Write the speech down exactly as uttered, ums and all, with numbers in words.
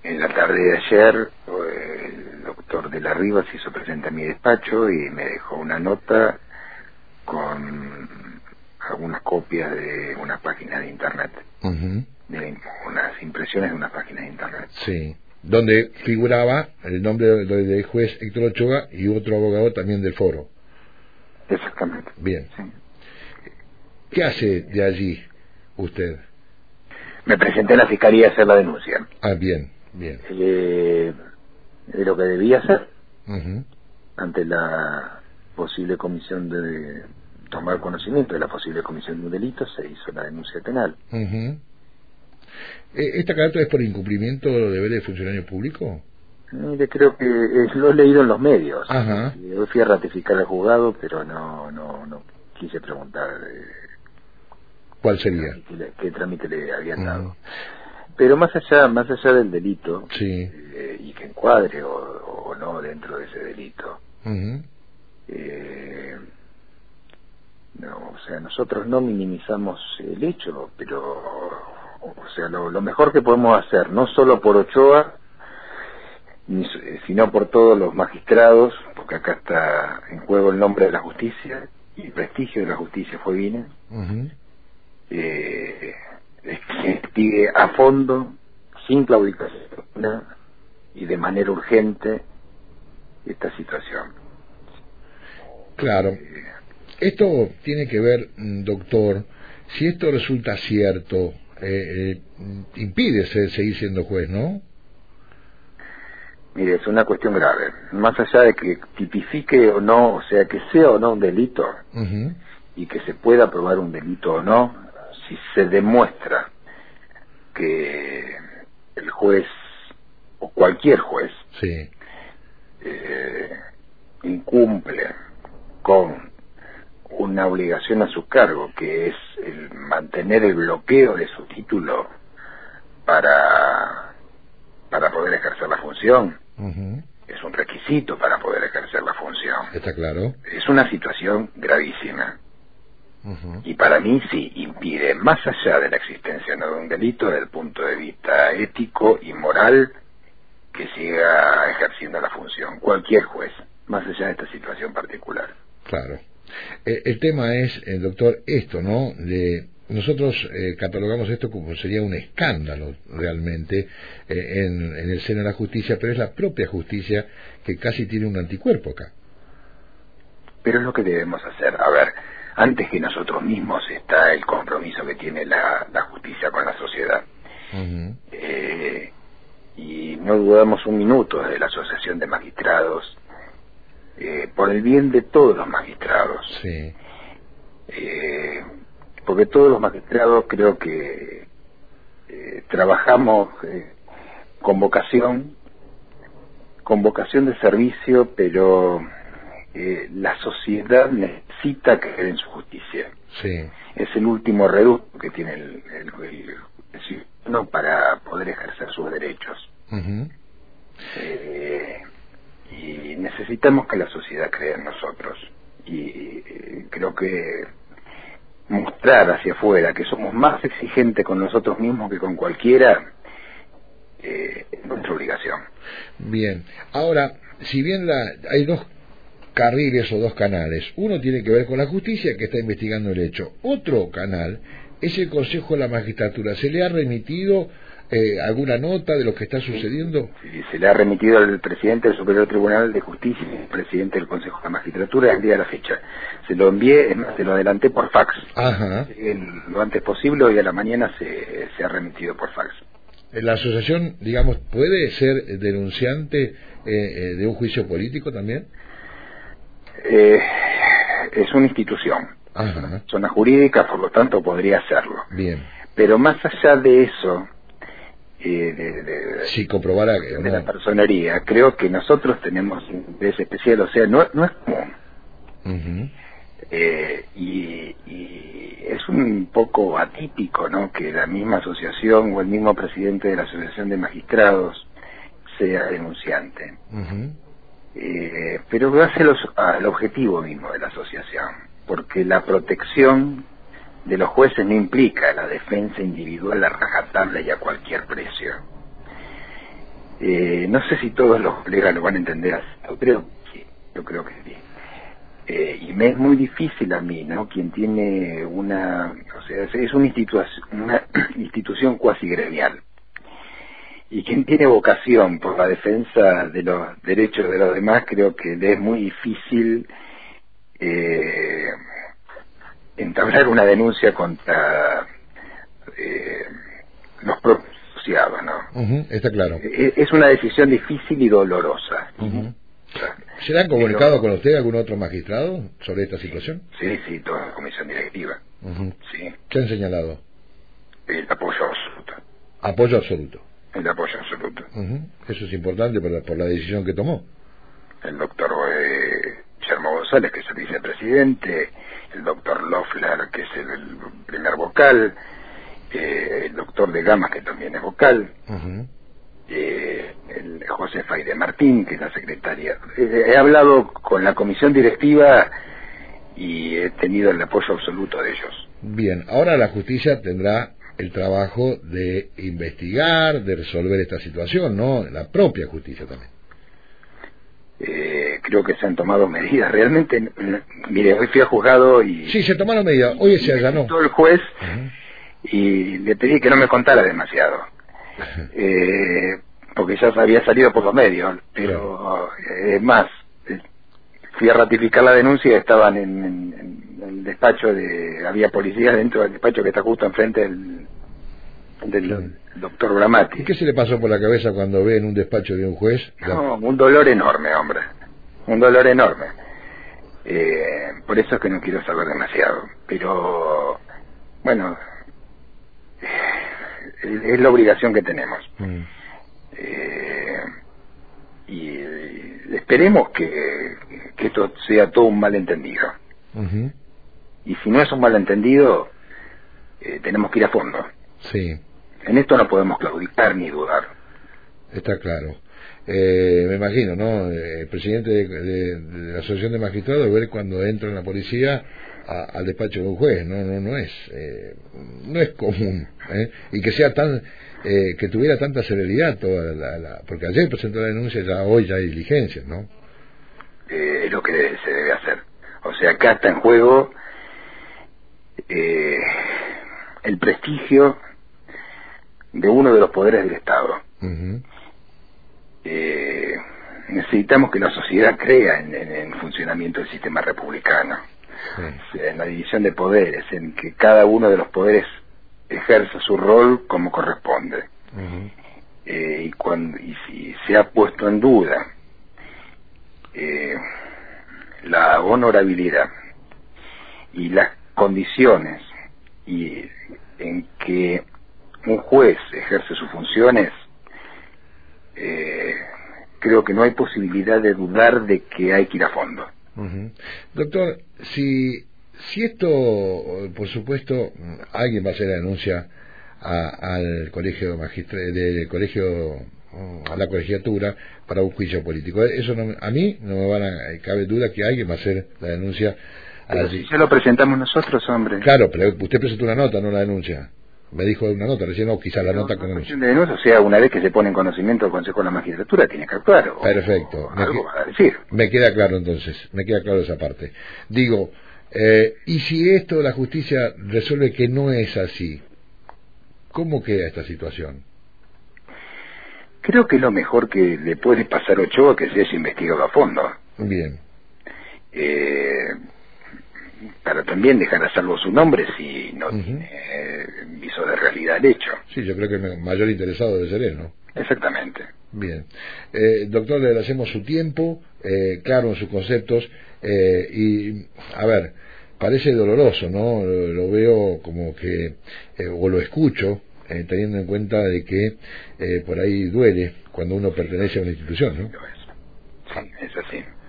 en la tarde de ayer el doctor de la Riva se hizo presente a mi despacho y me dejó una nota con algunas copias de una página de internet, uh-huh. de unas impresiones de una página de internet. Sí, donde figuraba el nombre del juez Héctor Ochoa y otro abogado también del foro. Exactamente. Bien. Sí. ¿Qué hace de allí usted? Me presenté a la fiscalía a hacer la denuncia. Ah, bien, bien. Eh, de lo que debía hacer Uh-huh. ante la posible comisión de tomar conocimiento de la posible comisión de un delito, se hizo la denuncia penal. Uh-huh. ¿Esta carta es por incumplimiento de los deberes de funcionario público? Mire, creo que eh, lo he leído en los medios. Ajá. Yo fui a ratificar al juzgado, pero no no no quise preguntar eh, ¿Cuál sería? qué, qué, qué trámite le habían Uh-huh. dado. Pero más allá más allá del delito, Sí. eh, y que encuadre o, o no dentro de ese delito, Uh-huh. eh, no, o sea, nosotros no minimizamos el hecho, pero o sea, lo, lo mejor que podemos hacer, no solo por Ochoa, ni, sino por todos los magistrados, porque acá está en juego el nombre de la justicia y el prestigio de la justicia fueguina, Uh-huh. eh, es que se investigue a fondo, sin claudicación y de manera urgente esta situación. Claro. Eh, Esto tiene que ver, doctor, si esto resulta cierto, eh, eh, impide ser, seguir siendo juez, ¿no? Mire, es una cuestión grave. Más allá de que tipifique o no, o sea, que sea o no un delito, Uh-huh. y que se pueda probar un delito o no, si se demuestra que el juez, o cualquier juez, Sí. eh, incumple con una obligación a su cargo, que es el mantener el bloqueo de su título para, para poder ejercer la función, Uh-huh. es un requisito para poder ejercer la función. ¿Está claro? Es una situación gravísima. Uh-huh. Y para mí sí impide, más allá de la existencia no de un delito, desde el punto de vista ético y moral, que siga ejerciendo la función cualquier juez, más allá de esta situación particular. Claro. Eh, el tema es, eh, doctor, esto, ¿no? De nosotros eh, catalogamos esto como sería un escándalo realmente eh, en, en el seno de la justicia, pero es la propia justicia que casi tiene un anticuerpo acá. Pero es lo que debemos hacer. A ver, antes que nosotros mismos está el compromiso que tiene la, la justicia con la sociedad. Uh-huh. Eh, y no dudamos un minuto de la Asociación de Magistrados, eh, por el bien de todos los magistrados. Sí. Eh, porque todos los magistrados creo que eh, trabajamos eh, con vocación, con vocación de servicio, pero eh, la sociedad necesita creer en su justicia. Sí. Es el último reducto que tiene el, el, el, el ciudadano para poder ejercer sus derechos. Uh-huh. Eh, y necesitamos que la sociedad crea en nosotros. Y eh, creo que mostrar hacia afuera que somos más exigentes con nosotros mismos que con cualquiera eh, es nuestra obligación. Bien. Ahora, si bien la, hay dos carriles o dos canales, uno tiene que ver con la justicia que está investigando el hecho, otro canal es el Consejo de la Magistratura. ¿Se le ha remitido eh, alguna nota de lo que está sucediendo? Sí, se le ha remitido al presidente del Superior Tribunal de Justicia y al presidente del Consejo de la Magistratura el día de la fecha. Se lo envié, es más, se lo adelanté por fax. Ajá. El, lo antes posible, hoy a la mañana se, se ha remitido por fax. ¿La asociación, digamos, puede ser denunciante eh, eh, de un juicio político también? Eh, es una institución, Ajá. es una zona jurídica, por lo tanto podría hacerlo. Bien. Pero más allá de eso, eh, de, de, si comprobara que de no. la personería, creo que nosotros tenemos interés especial, o sea, no, no es común. Uh-huh. Eh, y, y es un poco atípico, ¿no?, que la misma asociación o el mismo presidente de la Asociación de Magistrados sea denunciante. Uh-huh. Eh, pero hace los, al objetivo mismo de la asociación, porque la protección de los jueces no implica la defensa individual a rajatabla y a cualquier precio. Eh, no sé si todos los colegas lo van a entender así, yo creo que sí, yo creo que sí. Eh, y me es muy difícil a mí, ¿no? Quien tiene una, o sea, es una institución, una institución cuasi gremial. Y quien tiene vocación por la defensa de los derechos de los demás, creo que le es muy difícil eh, entablar una denuncia contra eh, los propios asociados, ¿no? Uh-huh, está claro. Es, es una decisión difícil y dolorosa. Uh-huh. ¿Se le han comunicado Pero, con usted algún otro magistrado sobre esta situación? Sí, sí, toda la comisión directiva. Uh-huh. Sí. ¿Qué han señalado? El apoyo absoluto. Apoyo absoluto. El apoyo absoluto. Uh-huh. Eso es importante por la, por la decisión que tomó. El doctor eh, Guillermo González, que es el vicepresidente, el doctor Loeffler, que es el, el primer vocal, eh, el doctor de Gamas, que también es vocal, uh-huh. eh, el José Faide Martín, que es la secretaria. Eh, he hablado con la comisión directiva y he tenido el apoyo absoluto de ellos. Bien, ahora la justicia tendrá el trabajo de investigar, de resolver esta situación, ¿no? La propia justicia también. Eh, creo que se han tomado medidas. Realmente, mire, hoy fui a juzgado y... Sí, se tomaron medidas. Hoy se allanó. Todo el juez uh-huh. y le pedí que no me contara demasiado. eh, porque ya había salido por los medios. Pero, es eh, más, eh, fui a ratificar la denuncia y estaban en, en, en el despacho de... Había policías dentro del despacho que está justo enfrente del... del sí. doctor Bramati. ¿Y qué se le pasó por la cabeza cuando ve en un despacho de un juez? No, un dolor enorme, hombre, un dolor enorme. Eh, por eso es que no quiero saber demasiado, pero bueno, es, es la obligación que tenemos. Mm. Eh, y esperemos que, que esto sea todo un malentendido. Uh-huh. Y si no es un malentendido, eh, tenemos que ir a fondo. Sí. En esto no podemos claudicar ni dudar. Está claro. Eh, me imagino, ¿no? El presidente de, de, de la Asociación de Magistrados ver cuando entra en la policía a, al despacho de un juez, no, no, no es, eh, no es común, ¿eh? Y que sea tan, eh, que tuviera tanta celeridad toda la, la, porque ayer presentó la denuncia, ya hoy ya hay diligencias, ¿no? Eh, es lo que debe, se debe hacer. O sea, acá está en juego eh, el prestigio de uno de los poderes del Estado. Uh-huh. Eh, necesitamos que la sociedad crea en, en, en funcionamiento del sistema republicano, sí. En la división de poderes, en que cada uno de los poderes ejerza su rol como corresponde. Uh-huh. eh, y, cuando, y si se ha puesto en duda eh, la honorabilidad y las condiciones y en que un juez ejerce sus funciones, eh, creo que no hay posibilidad de dudar de que hay que ir a fondo. Uh-huh. Doctor, si si esto, por supuesto, alguien va a hacer la denuncia a, al colegio magistra- del colegio a la colegiatura para un juicio político. Eso no, a mí no me van a cabe duda que alguien va a hacer la denuncia. Pero si ya lo presentamos nosotros, hombre. Claro, pero usted presentó una nota, no la denuncia. Me dijo una nota, recién no, quizás la no, nota con denuncia. De denuncia, o sea, una vez que se pone en conocimiento del Consejo de la Magistratura, tiene que actuar. O, Perfecto. O me algo que, va a decir. Me queda claro entonces, me queda claro esa parte. Digo, eh, y si esto la justicia resuelve que no es así, ¿cómo queda esta situación? Creo que lo mejor que le puede pasar a Ochoa que se haya investigado a fondo. Bien. Eh... para también dejar a salvo su nombre si no uh-huh. tiene eh, viso de realidad el hecho. Sí, yo creo que el mayor interesado debe ser él, ¿no? Exactamente. Bien. Eh, doctor, le agradecemos su tiempo, eh, claro en sus conceptos, eh, y, a ver, parece doloroso, ¿no? Lo, lo veo como que, eh, o lo escucho, eh, teniendo en cuenta de que eh, por ahí duele cuando uno pertenece a una institución, ¿no? Sí, es así.